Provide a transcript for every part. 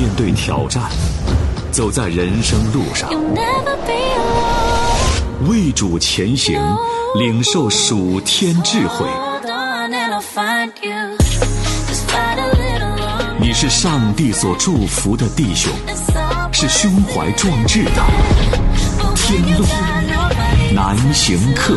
面对挑战，走在人生路上，为主前行，领受属天智慧。你是上帝所祝福的弟兄，是胸怀壮志的天路难行客。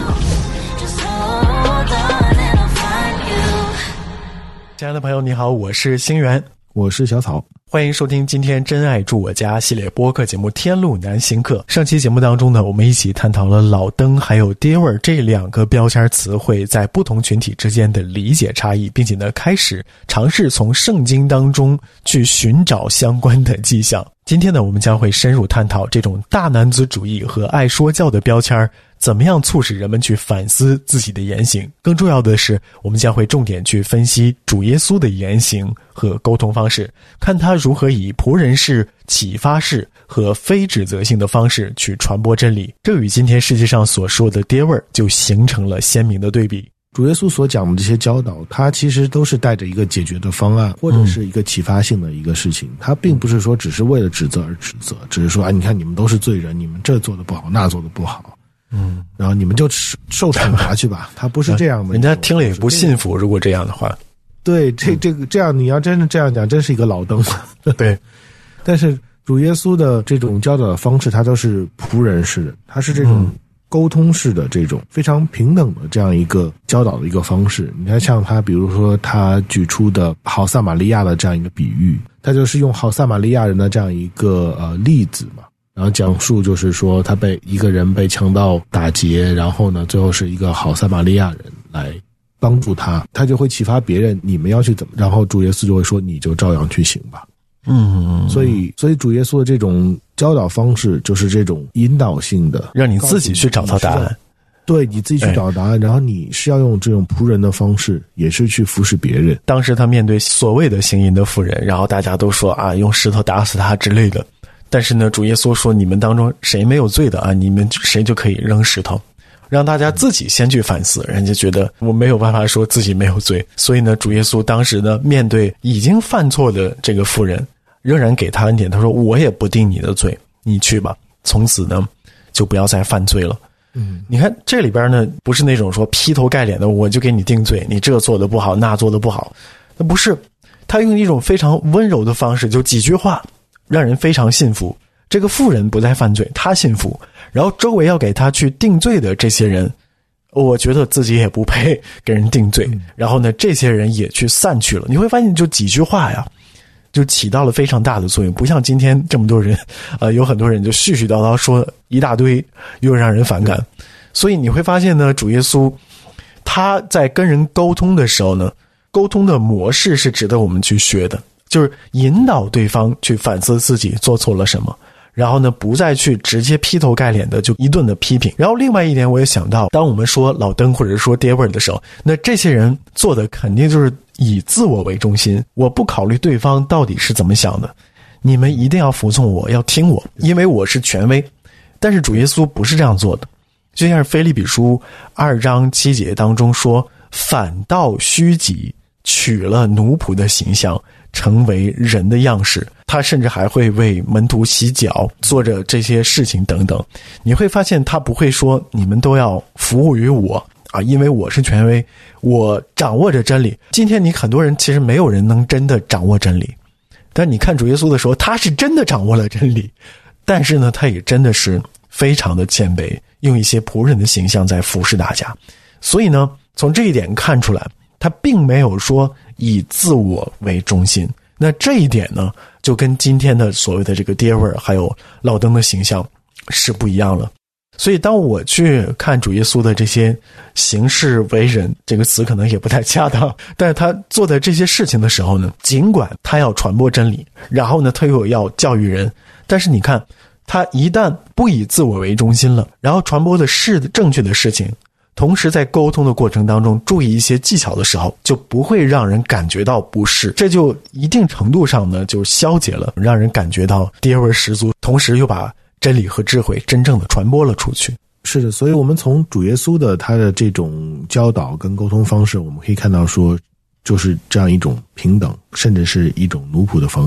亲爱的朋友你好，我是星源， 我是小草， 欢迎收听今天真爱住我家系列播客节目天路难行客。上期节目当中呢，我们一起探讨了老登还有爹味儿这两个标签词汇在不同群体之间的理解差异，并且呢开始尝试从圣经当中去寻找相关的迹象。今天呢，我们将会深入探讨这种大男子主义和爱说教的标签怎么样促使人们去反思自己的言行。更重要的是，我们将会重点去分析主耶稣的言行和沟通方式，看他如何以仆人式、启发式和非指责性的方式去传播真理。这与今天世界上所说的爹味儿就形成了鲜明的对比。 主耶稣所讲的这些教导，他其实都是带着一个解决的方案，或者是一个启发性的一个事情。他并不是说只是为了指责而指责，只是说你看你们都是罪人，你们这做的不好，那做的不好，然后你们就受惩罚去吧。他不是这样的， 人家听了也不信服。如果这样的话， 对，这样你要真的这样讲，真是一个老登。 对， 但是主耶稣的这种教导的方式，他都是仆人式的，他是这种沟通式的这种非常平等的这样一个教导的一个方式。你看像他比如说他举出的好撒玛利亚的这样一个比喻，他就是用好撒玛利亚人的这样一个例子嘛，然后讲述就是说他一个人被强盗打劫，然后呢最后是一个好撒玛利亚人来帮助他，他就会启发别人你们要去怎么，然后主耶稣就会说你就照样去行吧。所以主耶稣的这种教导方式就是这种引导性的， 让你自己去找到答案。 对，你自己去找答案，然后你是要用这种仆人的方式，也是去服侍别人。 当时他面对所谓的行淫的妇人，然后大家都说用石头打死他之类的，但是呢主耶稣说你们当中谁没有罪的你们谁就可以扔石头，让大家自己先去反思。人家觉得我没有办法说自己没有罪，所以呢主耶稣当时呢面对已经犯错的这个妇人，仍然给他恩典，他说我也不定你的罪，你去吧，从此呢就不要再犯罪了。你看这里边呢不是那种说劈头盖脸的我就给你定罪，你这做的不好那做的不好，那不是，他用一种非常温柔的方式，就几句话让人非常信服。这个妇人不再犯罪，他信服，然后周围要给他去定罪的这些人，我觉得自己也不配给人定罪，然后呢这些人也去散去了。你会发现就几句话呀就起到了非常大的作用，不像今天这么多人有很多人就絮絮叨叨说一大堆，又让人反感。所以你会发现呢，主耶稣他在跟人沟通的时候呢，沟通的模式是值得我们去学的，就是引导对方去反思自己做错了什么，然后呢不再去直接劈头盖脸的就一顿的批评。然后另外一点我也想到，当我们说老登或者说爹味儿的时候，那这些人做的肯定就是以自我为中心，我不考虑对方到底是怎么想的，你们一定要服从我，要听我，因为我是权威。但是主耶稣不是这样做的，就像是腓立比书2章7节当中说，反倒虚己，取了奴仆的形象，成为人的样式。他甚至还会为门徒洗脚，做着这些事情等等。你会发现他不会说你们都要服务于我因为我是权威，我掌握着真理。今天你很多人其实没有人能真的掌握真理，但你看主耶稣的时候，他是真的掌握了真理，但是呢他也真的是非常的谦卑，用一些仆人的形象在服侍大家。所以呢从这一点看出来，他并没有说以自我为中心。那这一点呢就跟今天的所谓的这个爹味儿还有老登的形象是不一样了。所以当我去看主耶稣的这些行事为人，这个词可能也不太恰当，但是他做的这些事情的时候呢，尽管他要传播真理，然后呢他又要教育人，但是你看他一旦不以自我为中心了，然后传播的是正确的事情，同时在沟通的过程当中注意一些技巧的时候，就不会让人感觉到不适，这就一定程度上呢就消解了让人感觉到爹味十足，同时又把真理和智慧真正的传播了出去。 是的，所以我们从主耶稣的他的这种教导跟沟通方式，我们可以看到说就是这样一种平等，甚至是一种奴仆的方式。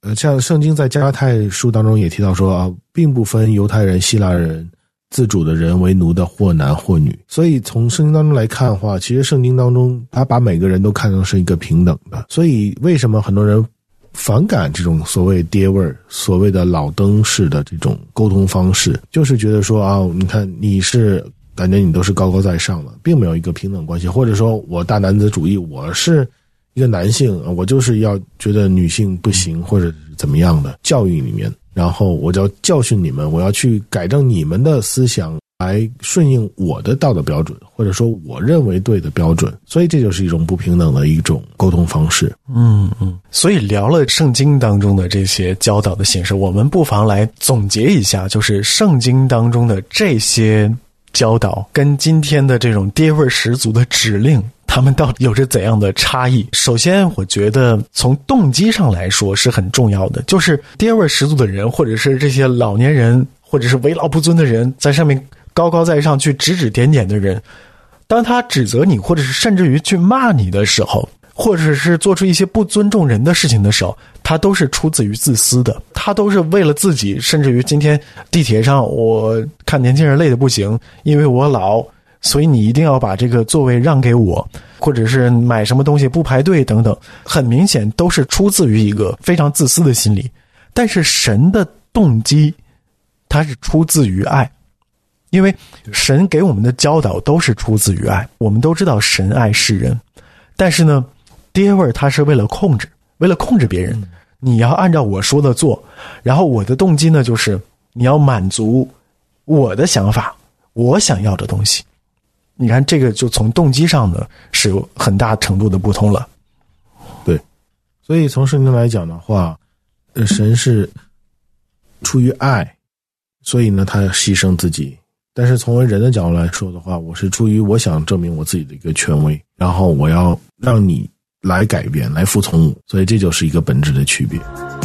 像圣经在加拉太书当中也提到说啊，并不分犹太人、希腊人、自主的人为奴的，或男或女。所以从圣经当中来看的话，其实圣经当中他把每个人都看成是一个平等的。所以为什么很多人反感这种所谓爹味儿、所谓的老登式的这种沟通方式，就是觉得说啊，你看你是感觉你都是高高在上的，并没有一个平等关系，或者说我大男子主义，我是一个男性，我就是要觉得女性不行或者怎么样的教育里面，然后我就要教训你们，我要去改正你们的思想，来顺应我的道德标准，或者说我认为对的标准。所以这就是一种不平等的一种沟通方式。 所以聊了圣经当中的这些教导的形式，我们不妨来总结一下，就是圣经当中的这些教导跟今天的这种爹味十足的指令，他们到底有着怎样的差异？首先我觉得从动机上来说是很重要的，就是爹味十足的人，或者是这些老年人，或者是为老不尊的人，在上面高高在上去指指点点的人，当他指责你，或者是甚至于去骂你的时候，或者是做出一些不尊重人的事情的时候，他都是出自于自私的，他都是为了自己。甚至于今天地铁上我看年轻人累得不行，因为我老，所以你一定要把这个座位让给我，或者是买什么东西不排队等等，很明显都是出自于一个非常自私的心理。但是神的动机它是出自于爱，因为神给我们的教导都是出自于爱。我们都知道神爱世人，但是呢爹味他是为了控制别人，你要按照我说的做，然后我的动机呢就是你要满足我的想法，我想要的东西。你看这个就从动机上呢是有很大程度的不同了。 对，所以从圣经来讲的话，神是出于爱，所以呢他牺牲自己。但是从人的角度来说的话，我是出于我想证明我自己的一个权威，然后我要让你来改变，来服从我，所以这就是一个本质的区别。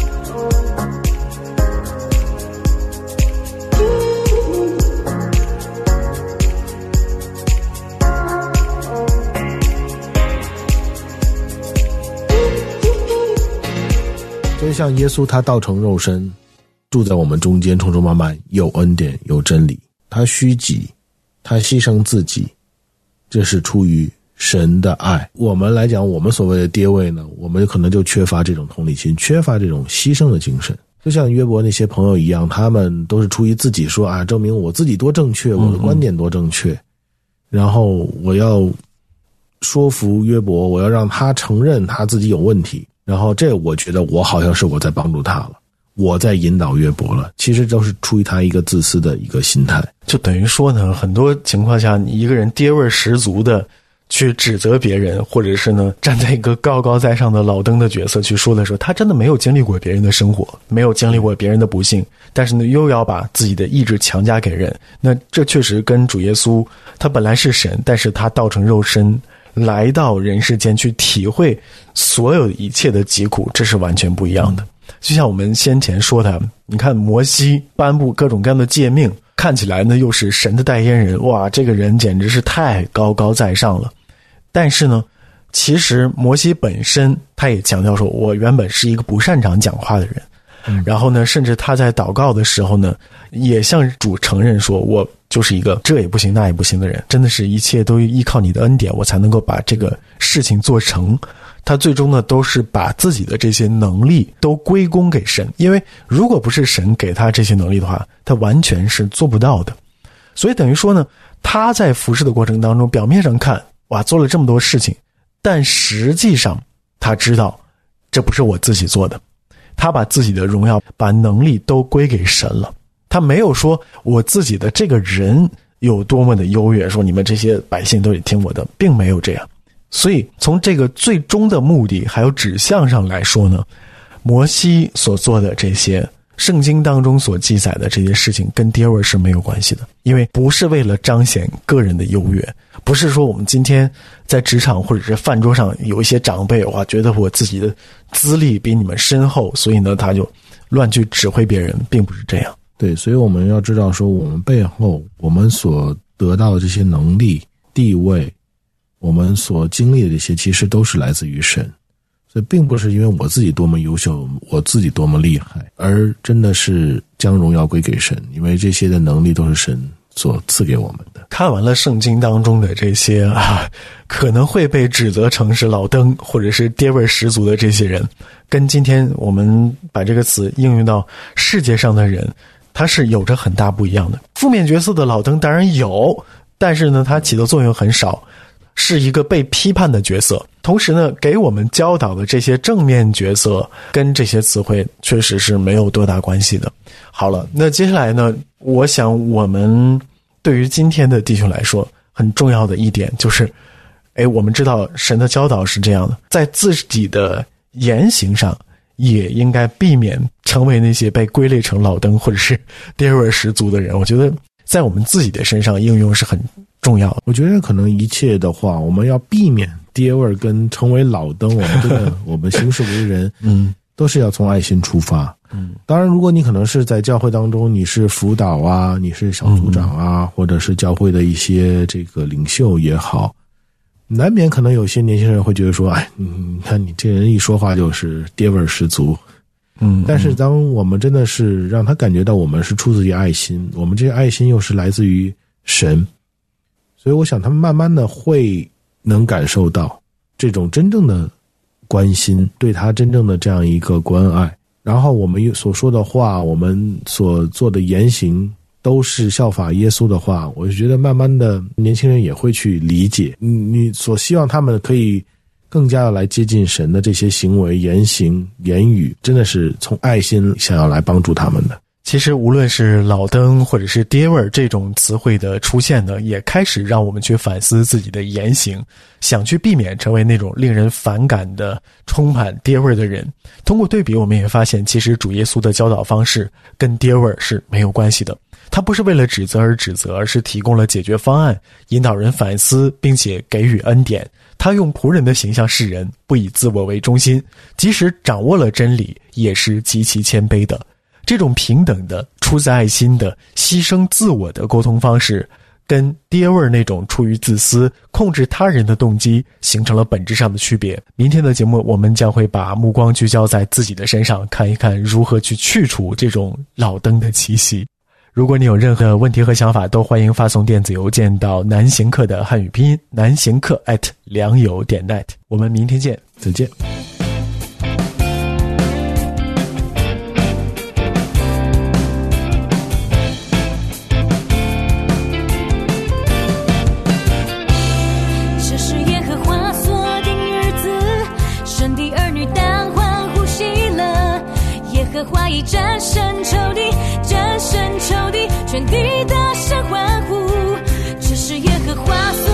所以像耶稣他道成肉身，住在我们中间，充充满满，有恩典有真理，他虚己，他牺牲自己，这是出于神的爱。我们来讲，我们所谓的爹味呢，我们可能就缺乏这种同理心，缺乏这种牺牲的精神。就像约伯那些朋友一样，他们都是出于自己说啊，证明我自己多正确，我的观点多正确，然后我要说服约伯，我要让他承认他自己有问题，然后这我觉得我好像是我在帮助他了，我在引导约伯了，其实都是出于他一个自私的一个心态。 就等于说呢，很多情况下你一个人爹味十足的去指责别人，或者是呢站在一个高高在上的老登的角色去说的时候，他真的没有经历过别人的生活，没有经历过别人的不幸，但是呢又要把自己的意志强加给人，那这确实跟主耶稣他本来是神，但是他道成肉身来到人世间去体会所有一切的疾苦，这是完全不一样的。就像我们先前说的，你看摩西颁布各种各样的诫命，看起来呢又是神的代言人，哇，这个人简直是太高高在上了。但是呢其实摩西本身他也强调说，我原本是一个不擅长讲话的人，然后呢甚至他在祷告的时候呢也向主承认说，我就是一个这也不行那也不行的人，真的是一切都依靠你的恩典，我才能够把这个事情做成。他最终呢都是把自己的这些能力都归功给神，因为如果不是神给他这些能力的话，他完全是做不到的。所以等于说呢，他在服侍的过程当中，表面上看哇做了这么多事情，但实际上他知道这不是我自己做的，他把自己的荣耀把能力都归给神了。他没有说我自己的这个人有多么的优越，说你们这些百姓都得听我的，并没有这样。所以从这个最终的目的还有指向上来说呢，摩西所做的这些圣经当中所记载的这些事情跟爹味是没有关系的，因为不是为了彰显个人的优越，不是说我们今天在职场或者是饭桌上有一些长辈哇觉得我自己的资历比你们深厚，所以呢他就乱去指挥别人，并不是这样。 对，所以我们要知道说，我们背后我们所得到的这些能力地位，我们所经历的这些其实都是来自于神。 所以并不是因为我自己多么优秀，我自己多么厉害，而真的是将荣耀归给神，因为这些的能力都是神所赐给我们的。 看完了圣经当中的这些可能会被指责成是老登或者是爹味十足的这些人，跟今天我们把这个词应用到世界上的人，它是有着很大不一样的。负面角色的老登当然有，但是呢，它起的作用很少，是一个被批判的角色。同时呢，给我们教导的这些正面角色跟这些词汇确实是没有多大关系的。好了，那接下来呢，我想我们对于今天的弟兄来说很重要的一点就是我们知道神的教导是这样的，在自己的言行上也应该避免成为那些被归类成老登或者是爹味十足的人。我觉得在我们自己的身上应用是很重要的。 我觉得可能一切的话，我们要避免爹味跟成为老登，我们真的我们行事为人都是要从爱心出发。当然如果你可能是在教会当中，你是辅导啊，你是小组长啊，或者是教会的一些这个领袖也好，难免可能有些年轻人会觉得说，你看你这人一说话就是爹味十足。但是当我们真的是让他感觉到我们是出自于爱心，我们这些爱心又是来自于神，所以我想他们慢慢的会能感受到这种真正的关心，对他真正的这样一个关爱，然后我们所说的话，我们所做的言行都是效法耶稣的话，我就觉得慢慢的年轻人也会去理解你所希望他们可以更加的来接近神的这些行为、言行、言语，真的是从爱心想要来帮助他们的。 其实无论是老登或者是爹味这种词汇的出现呢，也开始让我们去反思自己的言行，想去避免成为那种令人反感的充满爹味的人。通过对比，我们也发现其实主耶稣的教导方式跟爹味是没有关系的，他不是为了指责而指责，而是提供了解决方案，引导人反思并且给予恩典。他用仆人的形象示人，不以自我为中心，即使掌握了真理也是极其谦卑的。这种平等的、出自爱心的、牺牲自我的沟通方式，跟爹味那种出于自私、控制他人的动机形成了本质上的区别。明天的节目，我们将会把目光聚焦在自己的身上，看一看如何去去除这种老登的气息。如果你有任何问题和想法，都欢迎发送电子邮件到南行客的汉语拼音南行客@良友.net。我们明天见， 再见。 这是耶和华所定日子，神的儿女当欢呼喜乐。耶和华已战胜仇敌，战胜仇敌，全地大声欢呼。这是耶和华